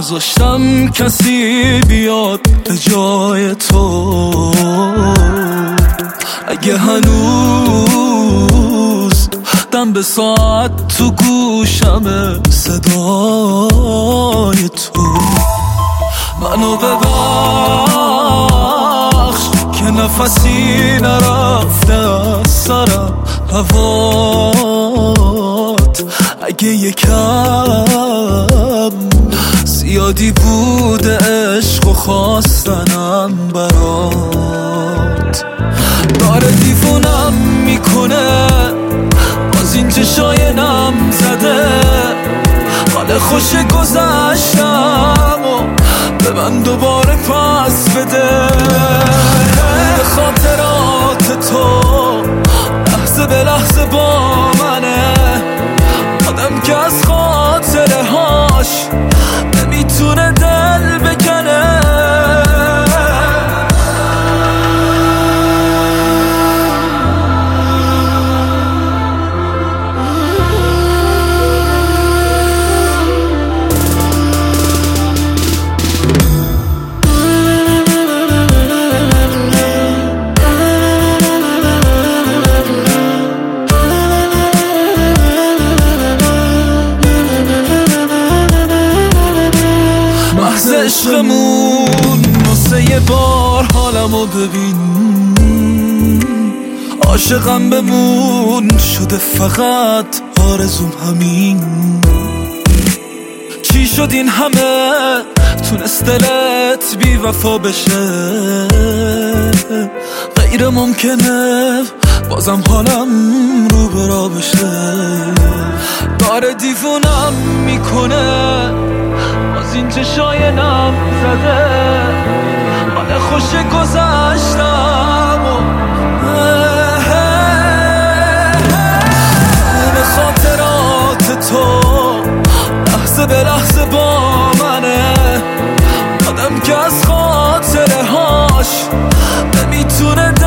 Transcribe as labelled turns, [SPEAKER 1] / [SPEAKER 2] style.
[SPEAKER 1] نذاشتم کسی بیاد به جای تو. اگه هنوز دم به ساعت تو گوشمه صدای تو، منو ببخش که نفسی نرفته از سرم هوات. اگه یکم زیادی بوده عشق و خواستنم برات، داره دیوونم میکنه باز این چشای نم زده. حال خوش گذشتم و به من دوباره پس بده. به خاطرات تو لحظه به لحظه با منه، آدم که از خاطره هاش نمیتونه دل بکنه. عشقمون واسه یه بار حالمو ببین، عاشقم بمون شده فقط آرزوم همین. چی شد این همه تونست دلت بی وفا بشه؟ غیر ممکنه بازم حالم رو برا بشه. داره دیوونم میکنه باز این چشای نم زده. حال خوش گذشتم و به خاطرات تو لحظه به لحظه با منه، آدم که از خاطره هاش نمیتونه